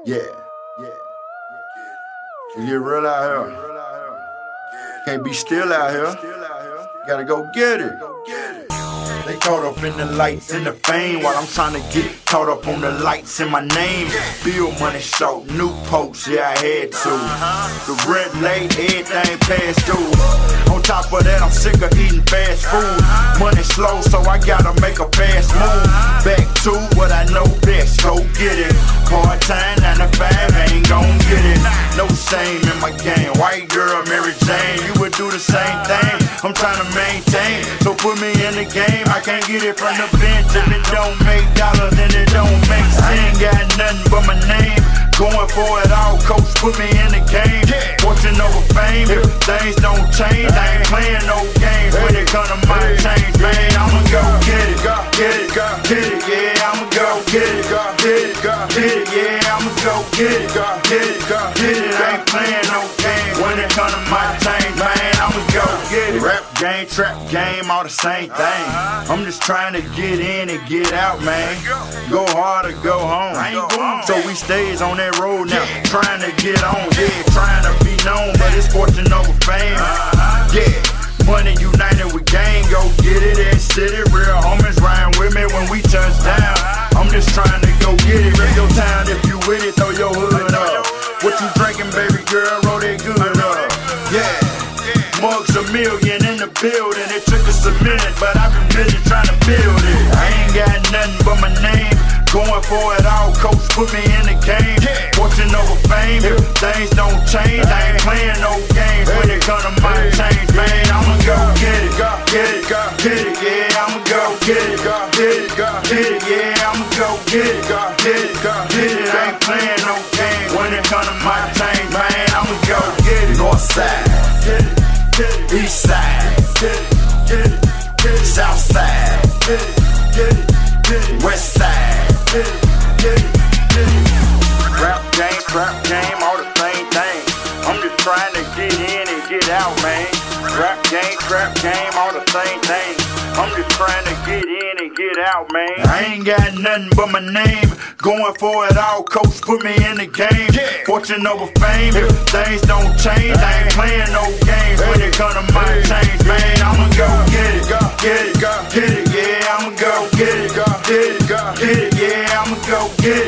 Yeah. You get real out here. Can't be still out here. Gotta go get it. They caught up in the lights and the fame while I'm trying to get caught up on the lights in my name. Bill money short, new posts, yeah, I had to. The rent late, everything past due. On top of that, I'm sick of eating fast food. Money slow, so I gotta make a fast move. Back to what I know best, go get it. Part time, 9 to 5, ain't gon' get it. No shame in my game. White girl, Mary Jane, you would do the same thing. I'm trying to maintain, so put me in the game. I can't get it from the bench. If it don't make dollars, then it don't make sense. I ain't got nothing but my name. Going for it all, coach, put me in the game. Fortune over fame, if things don't change, I ain't playing no games. When it come to my change, man, I'ma go get it, get it, get it, yeah, I'ma go get it, get it, get it, yeah, I'ma go get it, get it, get it. I ain't playing no games. When it come to my change, man, I'ma go get it. Rap game, trap game, all the same thing. I'm just trying to get in and get out, man. Go hard or go home. So we stays on that road now, trying to get on, yeah, trying to be known, but it's fortune over fame. Yeah, money united with gang, go get it, that city, real homies riding with me when we touch down. I'm just trying to go get it, rip your town, if you with it, throw your hood up. What you drinking, baby girl, roll that good up. Yeah, mugs a million in the building, it took us a minute, but I've been busy trying to build it. I ain't got nothing but my name. Going for it all, coach, put me in the game. Fortune over fame, if things don't change, I ain't playing no games. When it come to my change, man, I'ma go get it, get it, get it, yeah, I'ma go get it, get it, get it, yeah, I'ma go get it, get it, get it. I ain't playing no games. When it come to my change, man, I'ma go get it. North side, get it, get it. East side, get it, get it, get it. South side, get it, get it, get it. West side. Get it, get it, get it. Rap game, trap game, all the same thing. I'm just trying to get in and get out, man. Rap game, trap game, all the same thing. I'm just trying to get in and get out, man. I ain't got nothing but my name. Going for it all, coach, put me in the game. Fortune over fame, if things don't change, I ain't playing no games. When it come to my change, man, I'ma go get it, get it, get it, yeah, I'ma go get it, get it, get it, yeah, I'ma go get it.